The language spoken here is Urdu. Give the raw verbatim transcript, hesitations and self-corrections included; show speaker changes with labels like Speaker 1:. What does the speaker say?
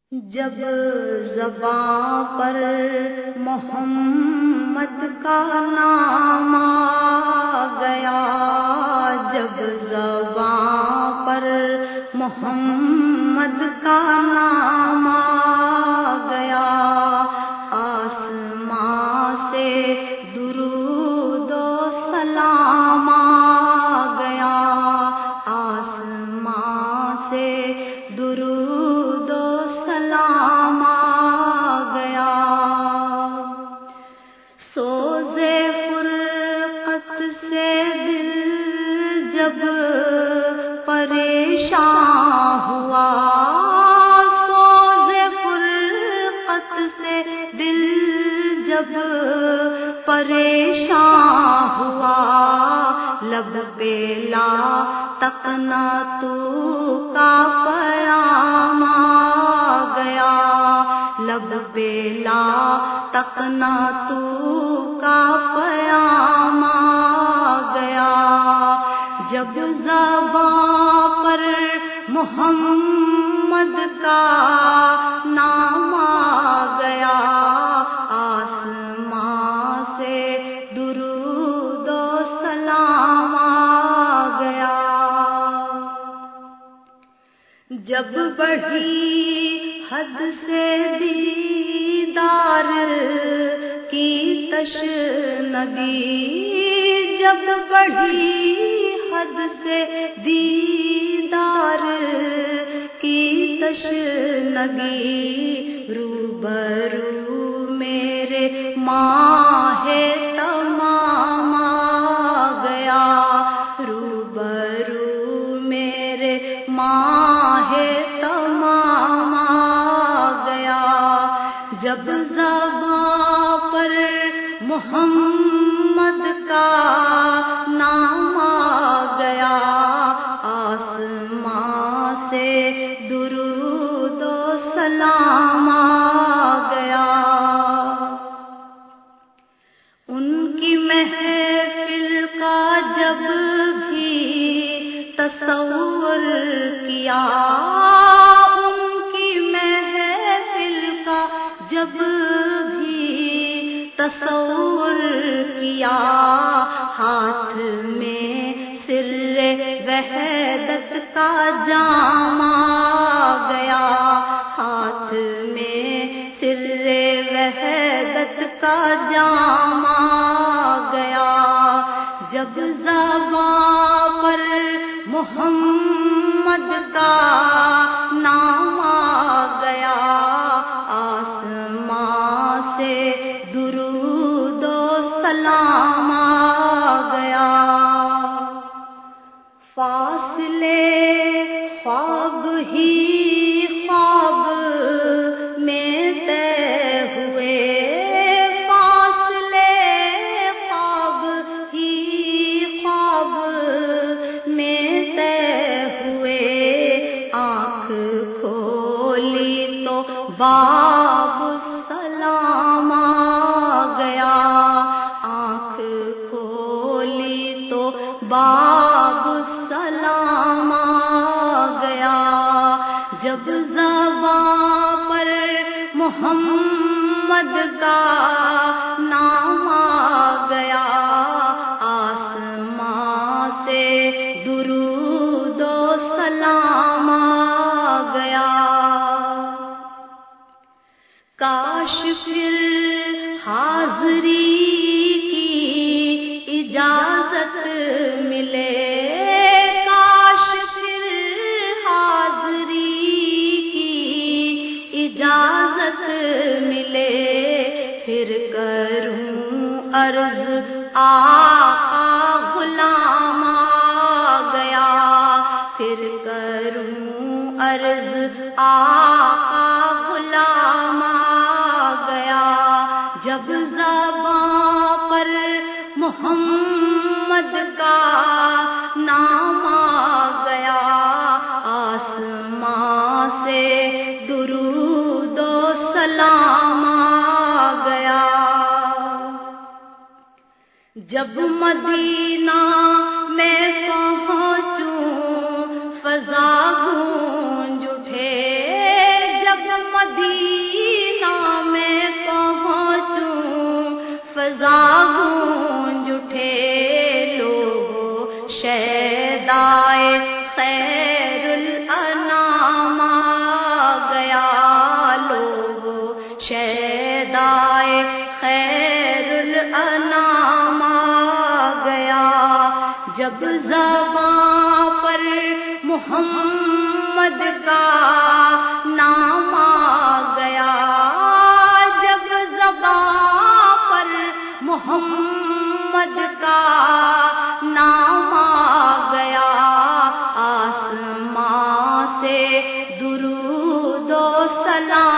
Speaker 1: جب زباں پر محمد کا نام آ گیا، جب زباں پر محمد کا نام آ گیا، آسمان سے درود و سلام آ گیا، آسمان سے درود و سلام آ گیا۔ سوزے فرقت سے دل جب پریشان ہوا، سوزے فرقت سے دل جب پریشان ہوا، لب پہ لا تقنا تو کا پیام آ گیا، لب پہ لا تقنا تو کا پیام آ گیا۔ جب زباں پر محمد کا نام آ گیا، آسمان سے درود و سلام آ گیا۔ جب بڑھی حد سے دیدار کی تشنگی، جب بڑھی حد سے دیدار کی تشنگی، روبرو میرے ماہ تمام آ گیا، روبرو میرے ماہ تمام آ گیا۔ جب زباں پر محمد کا نام آ گیا، آسمان سے درود و سلام آ گیا۔ ان کی محفل کا جب بھی تصور کیا، ان کی محفل کا جب بھی تصور کیا، ہاتھ میں سر وحدت کا جام آ گیا، ہاتھ میں سر وحدت کا جام آ گیا۔ جب زباں پر محمد کا نام آ گیا، آسمان سے درود و سلام آ گیا۔ فاصلے خواب ہی خواب میں طے ہوئے، فاصلے خواب ہی خواب میں طے ہوئے، آنکھ کھولی تو باب سلام آ گیا، آنکھ کھولی تو باب سلام آ گیا۔ جب زباں پر محمد کا نام آ گیا، آسمان سے درود و سلام آ گیا۔ کاش پھر حاضری کی اجازت ملے، کاش پھر حاضری کی اجازت ملے، پھر کروں عرض آقا غلام آ گیا، پھر کروں عرض آقا غلام آ گیا۔ جب زباں پر محمد کا نام آ گیا، آسمان سے درود و سلام آ گیا۔ جب مدینہ میں پہنچوں فضا گونج اٹھے، جب محمد کا نام آ گیا، جب زبان پر محمد کا نام آ گیا، آسمان سے درود و سلام